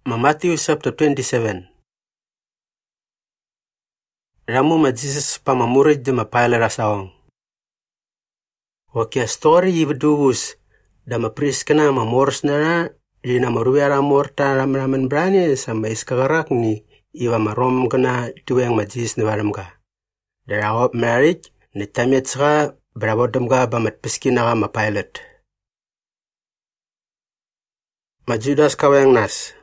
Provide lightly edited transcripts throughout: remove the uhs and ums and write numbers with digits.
Matthew chapter 27. Ramu ma Jesus pamamurid de mapaila rasaong. Wakia story yibdus da mapriskana mamors na rina maruya morta ramramen brani sama iskagarak ni iwa marom kana tuweng ma Jesus ni waramga. Darahop marriage ni tamyetsga brabodamga bamat piskinaga mapailat. Majudas kaweng nas.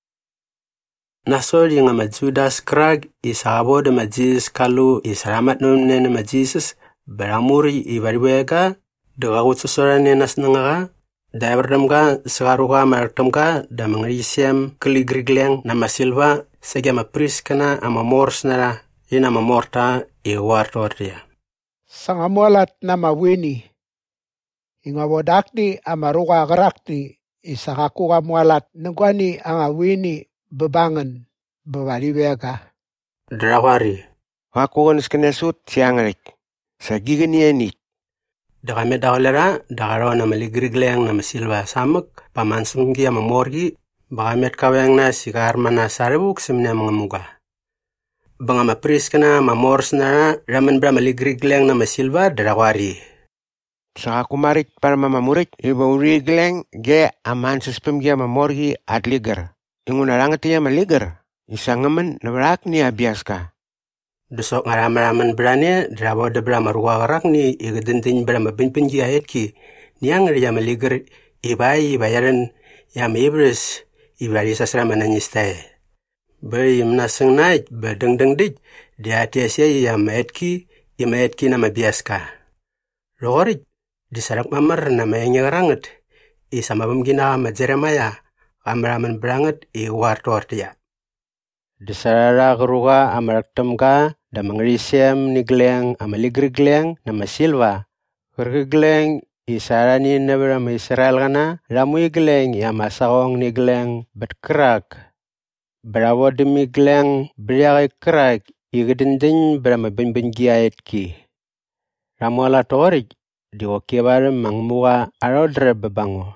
Nasol yung majudas krag isabo de majis kalu isaramat nun nene majisus beramuri ibariwega dagagut susuran nenas nangaga daibardamga sagaruga martamga da mangrisem kligrigleng nama silva sega mapris kana ama mors nara ina mamorta iwartortia. Sangamualat nama wini ingawodakni amaruga garakni isakakuga mualat nungwani anga wini bebangan bawaliwega. Drawari. Wakugan iskanasut siangrik. Sagigani enit. Dakame dawalera dakaro na maligrigleng na masilwa samak pamansunggi ama morgi bakamet kaweng na sikarma na saribuk simna mga muga. Banga mapris kana mamors na ramen bra maligrigleng na masilwa drawari. Sa kumarit para mamamurit iba urigleng ge aman suspem ge mamorgi adligar. Ingun arangatiya maligar. Isangaman nabarak ni abiaska. Dusok ngaram-raman berani drabo de bra maruwa garak ni igadintin bra mabinpinji ayatki niang riya maligar ibai bayaran yam ibris ibari sasra mananyistai. Beri menasang naik bedeng-deng dik di atiasya yam ayatki na mabiaska. Rogorit disarak mamar na mayanya garangat isama bamgina majeremaya amraman berangat wartortia. Disarara geruga amaraktamga da mangrisem nigleng amaligrgleng nama silva. Gergleng isarani nebra Israel kana ramui gleng ya masawong nigleng betkerak. Brawo demi gleng briagai kerak igedindin brama benbengiayet ki. Ramuala torik diwakibar mangmuga arodre bebango.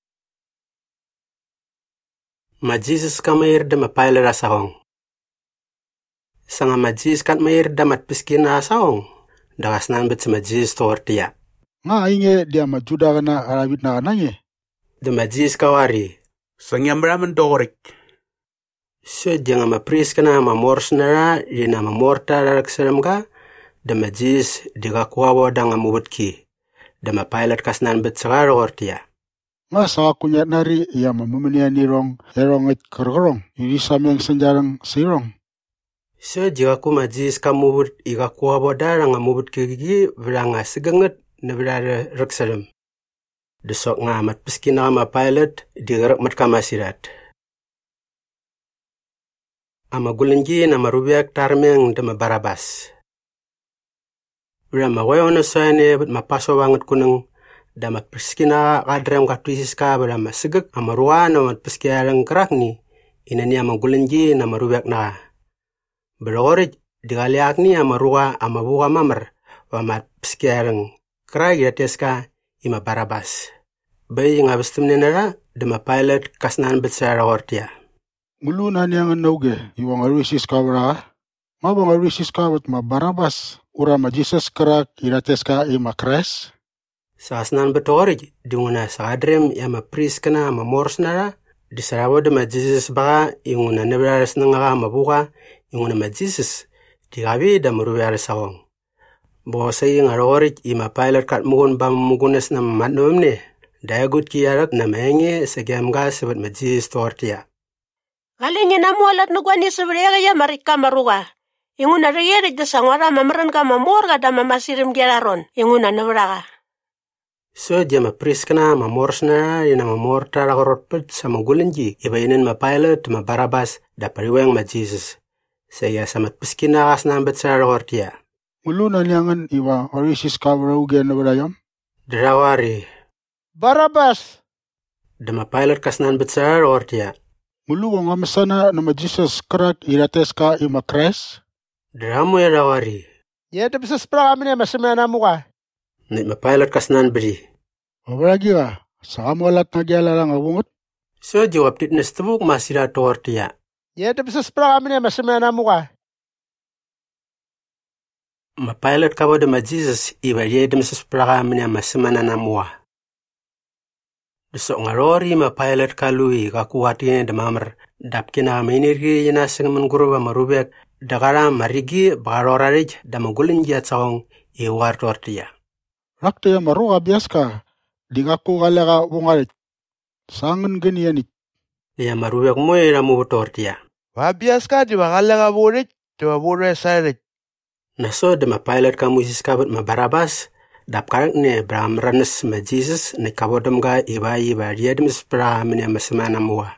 Majis kamair de mapaila rasahong. Sanga majis kat mair damat piskina asahong. Dagasnan bet majis tortia. Nga inge dia majuda kana arabit na kananye. De majis kawari. Sangyam ramen dorik. So jangan mapris kana mamors nara rina mamorta raksaramga. De majis digakuawo danga mubutki. De mapailat kasnan bet sagarortia. Nga sa kunyat nari iya mamumania nirong erong it kergerong iri sameng senjarang sirong. So jigaku majis kamubut igakuwa bodara nga mubut kigi vranga sigangat na vrara raksaram. Desok nga mat piskina ama pilot digarak mat kamasirat. Ama gulinji na marubiak tarmeng dama barabas. Vrama wayo na soane mapaso wangat kunang damat piskina kadrem katuisis ka brama sigak amaruwa na mat piskiarang kerakni inani ama gulinji na marubiak na. Berorit digaliak ni amaruwa amabuka mamar wamat piskiarang kerak yateska ima barabas. Bayi ngabistum nenara dama pilot kasnan betsara ortia. Mulu na niyangan nauge iwang arisis ka bra. Mabang arisis ka bat ma barabas ura ma Jesus kerak irateska ima kres. Saasnan betorik dinguna sakadrem yama pris kana mamors nara disarawo de Jesus baga inguna nebrares nangaga mabuka inguna Jesus digabi da marubiar sawong. Bosay ngarorik ima pilot kat mugun bam mugunes na matnomne dayagut kiyarak na maenge sagyamga sabat Jesus tortia. Galingi namualat nugwani sabrega ya marika maruga. Inguna reyerik da sangwara mamran ka mamorga da mamasirim geraron inguna nebraga. So jama priskana mamors na ina mamorta rakorotpet sama gulinji iba inin mapilot ma barabas da pariweng ma Jesus. Saya samat piskina kasna betsa rakortia. Mulu na niyangan iwang arisis ka bra uge na brayam. Drawari. Barabas. Da mapilot kasna betsa rakortia. Mulu wang amisana nama Jesus kerak irateska ima kres. Dramu ya rawari. Yede bisa sprang amine masemana muka. Nit mapilot kasnan beri. Obragi wa, sakamualat na gyala lang awungot. So jawab dit nestebuk masira tortia. Yete bisa spragamine masemana muka. Ma pilot kabo de ma Jesus iba yedem spragamine masemana namua. So ngarori ma pilot kalui kakuwatine de mamar dapkina menirgi yina singman guruba marubek dagara marigi barorarij damagulin jatsong iwar tortia. Rakte ya maruga biaska. Digaku galega wongalit. Sangan genianit. Ya marubek moy ramu tortia. Wabiaska di bakalega burit, di wabure sarit. Naso de ma pilot ka Moses kabut ma Barabas dap karak ne Bram ranes ma Jesus ne kabodam ga iba riyadem spra mene masemana muwa.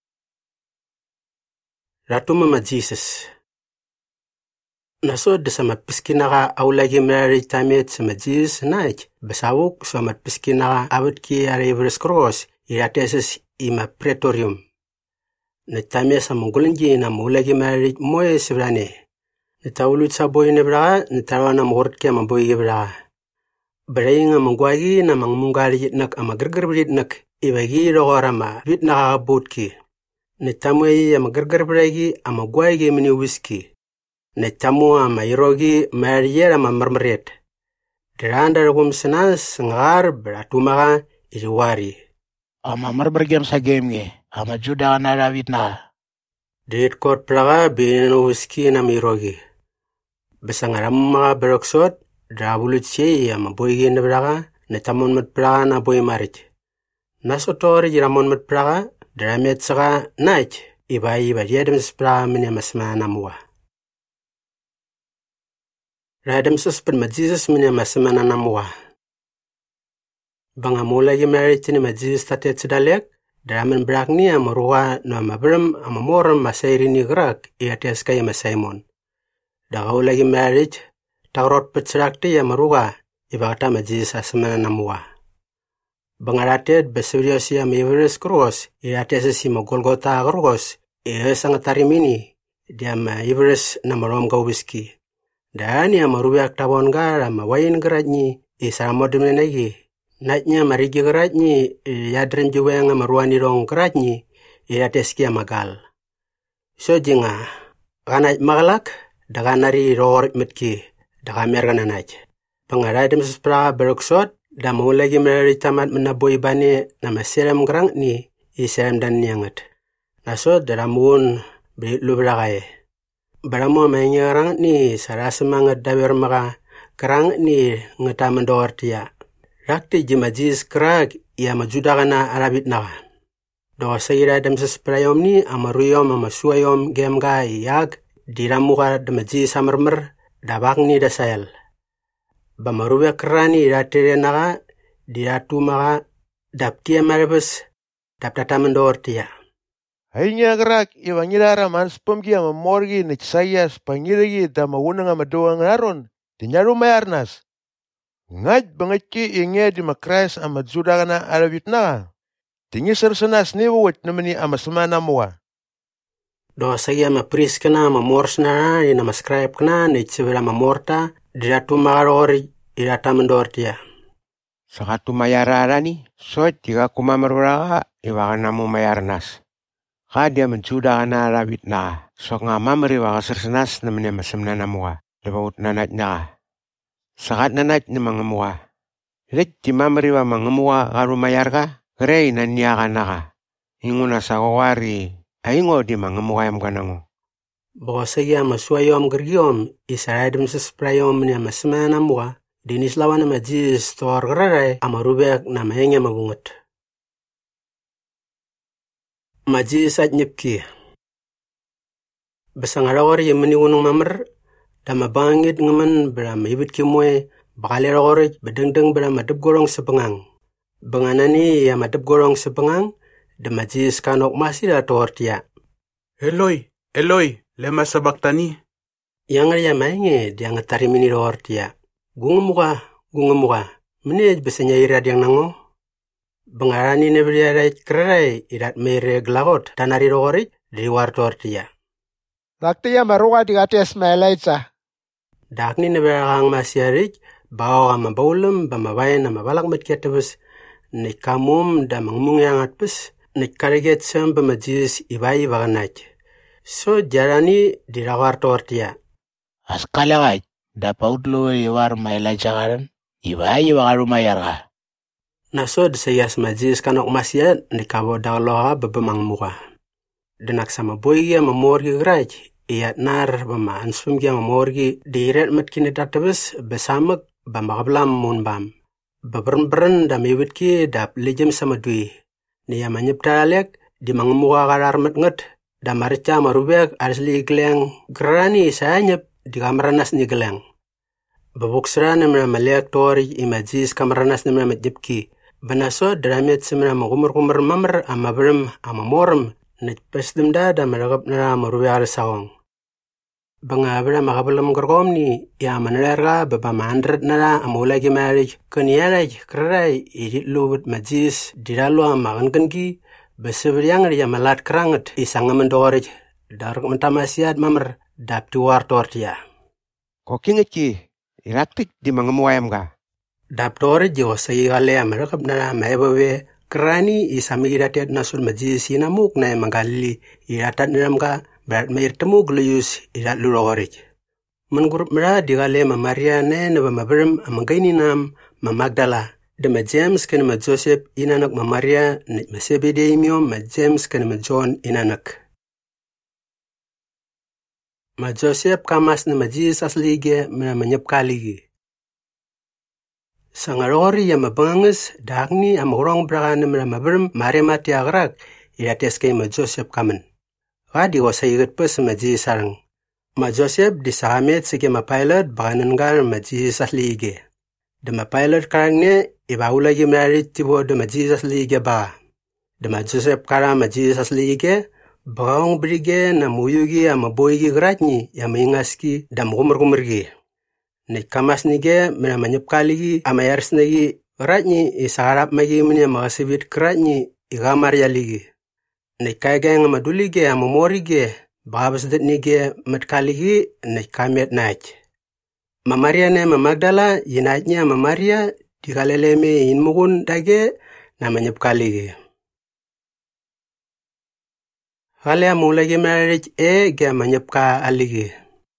Ratuma ma Jesus. Naso de sama piskinaga aulagi meri tamet sama Jesus naik besawuk sama piskinaga abut ki Rivers Cross irateses ima Praetorium. Netamia sa munggulinji na mulagi meri moye sibrane. Nitawulut sa boy ne braga, nitawa na mugurut kya maboy braga. Beray nga mungwagi na mangmungali nak ama gergerbrit nak ibagi rogorama bit nakakabot ki. Nitamwe ama gergerbragi ama gwagi mini whisky. Nitamu ama irogi mariera ama marmaret. Diranda ragum senas ngar beratumaga iriwari. Ama marbergem sa game ge. Ama juda na rawit na. Dit kot plaga bino whisky na mirogi. Besangaram mga beroksot, drabulut siya ama boy na plaga, netamon mat plaga na boy marit. Nasotori jiramon mat plaga, dramet saka naich, iba diyadam sa plaga mini masmana muwa. Radam suspend ma Jesus mini masmana namuwa. Bangamula yi marit ni ma Jesus tatet sedalek, Dramen brak ni amaruwa na mabram amamoram masayri ni grak iates kay Simon. Dagaw lagi marriage, tagrot petsrakti amaruwa ibagata ma Jesus asmana namuwa. Bangarated besurios ya Everest Cross iates si Golgotha Cross sang tarimini dia ma Everest na marom ga whisky. Dani amaruwa tabon gara ma wain gradni isa modemne nagi. Natnya marigi geratnyi yadren juwenga maruani rong geratnyi iateski amagal. So jinga ganaj magalak daganari rorit mitki dagamergana naj. Pangaradem spra beroksot damulagi meri tamat menaboy bani nama serem gerang ni iserem dan niangat. Naso daramun lubragaye. Baramo mengerang ni sarasemangat dawer maga gerang ni ngetamendor tia. Rakti jimajis krag ya majudagana arabit naga. Do sayira dem sprayom ni amaruyom amasuayom gemga yag diramuka demajis amarmer dabak ni dasayal. Bamaruya krani ratire naga diratu maga daptia marabes daptatamendor tia. Hainya gerak iwangidara manspomgi amamorgi nitsayas pangirigi damawunang amadoang aron dinyaru mayarnas. Ngaj bangaki inge di makrais ama judagana arabit na. Tingi sersenas ni wot namani ama semana muwa. Do saya ma pris kana ma morsna ina ma scribe kana ni tsibela ma morta diratu marori irata mendortia. Sakatu mayarara ni so tiga kumamarura iwagana mu mayarnas. Kadia menjudagana arabit na. So ngamamri waga sersenas namani ama semana muwa. Lebaut nanat na. Sakat nanat ni mga muwa. Rit ti mamariwa mga muwa karumayar ka, krey na niya ka naka. Ingo na sa kawari, ayingo di mga muwa yam ka nango. Bokosaya masuayom gergiom, isaradem sa sprayom niya masemana muwa, dinislawan na majis toar gararay, amarubek na mahenge magungot. Majis at nyipki. Basangarawar yamani unong mamar, dama bangit ngaman beram ibit kimoy bakali roroj bedengdeng beram adep gorong sepengang. Benganani ya madep gorong sepengang de majis kanok masih tortia. Eloi, Eloi, lema sabaktani. Yang ya mainge dia ngetari mini tortia. Gungemuka, menej besenya irad yang nango. Bengarani nebriarai kerai irat mere glagot tanari roroj di war tortia. Rakti ya maruga digates melaitsa. Dakni neberang masyarik bawa mabaulam bamabayan na mabalak matkiatabas ni kamum da mangmungangat pes Nikariget samba majis ibai baganaj. So jarani dirawar tortia. Askalagaj, da pautlo iwar maila jagaran, ibai bagaru mayarga. Nasod sayas majis kanok masya nikabo dawloha babamang muka. Denak sama boygi ama morgi graj, iyat nar bama ansumgi ama morgi diiret matkini databes besamak bamagablam munbam. Babern dam iwitki dap lejem sama dui. Niya manyiptalek di mangamuka karar matngat da maricha marubek arsli gleng grani sayanyap di kamaranas ni gleng. Babuksra namra malek tori imajis kamaranas namra majipki. Banaso dramet semra magumur mamar amabram amamoram na pesdemda da maragap na marubek sawang. Bangabra makabalam gorgomni ya manlerga baba mandret nara amulagi marriage kanialaj krai idit lubut majis diralo amaganki besebriang ya malat krangat isangam dorij dark mentamasiat mamar dap tuar tortia. Kokingeki iraktik di mangamuayam ga. Dap dorij yo sayi gale amaragap nara maebawe krani isamigidatet nasul majis sinamuk na magali iratat niramga berat mair temu gluyus irat lurorij. Mengurup mera digale Maria ne neba mabrim amagaini nam Magdala. De ma James kene ma Joseph inanak Maria ne ma Sebedemio ma James kene ma John inanak. Ma Joseph kamas ne ma Jesus lige mera manyap kaligi. Sangarori ya mabanganges dagni amorong braga ne mera mabrim Maria mati agrak irateske ma Joseph kamen. Gadi wasa yigat pas ma sarang. Ma Joseph di sahamet sige ma pilot baganangar ma Jesus lige. De ma pilot karangne ibaula gi married tibo de ma Jesus lige ba. De ma Joseph kara ma Jesus lige bagong brige na muyugi ama boygi gratni ya maingaski dam gumurgi. Ne kamas nige mena manyap kaligi ama yars nagi gratni isaharap magi mene magasibit gratni igamar yaligi. Nekageng madulige amomorige babas det nige matkaligi nekamet naik. Mamaria ne Magdala yinaitnya Mamaria dikaleleme inmugun dage namanyap kaligi. Kale amulagi marriage ge manyap ka aligi.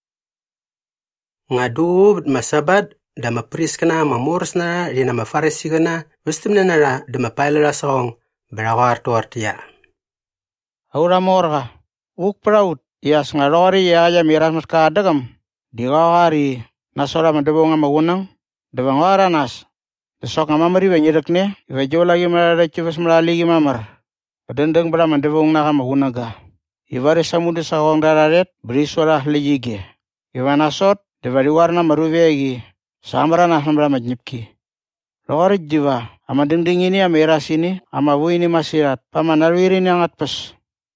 Ngadu masabat dama priskana mamorsna rina mafaresigana westimna nara dama pailera song berawar tortia. Aura morga, uk praut, ias ngarori ya miras maska adagam, digawari nasora madebonga magunang, debangwara nas, besok ngamamari benyerekne, iwejo lagi mararechivas melaligi mamar, padendeng bra madebong naka magunaga, iwari samudu sawang dararet, beriswara lijige, iwanasot, devari warna maruvegi, samara nasambra majnipki. Lori jiwa, ama dinding ini ama iras ini, ama wu ini masirat, pamanarwiri ini angat pes.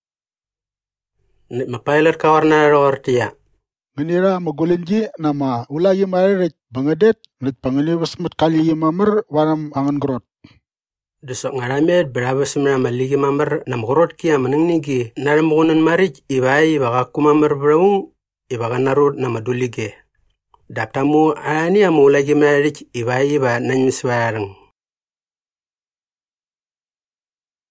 Mapailer kawarna rortia. Nganira magulinji nama ulagi marriage bangadet nit pangaliwas matkali mamar waram angan grot. Desok ngaramed berapa semra maligi mamar nam grot kia menengnigi naramugunan marriage ibai bagaku mamar braung ibaga narut nama dulige. Daptamu ani amu ulagi marriage ibai ba nanymiswarang.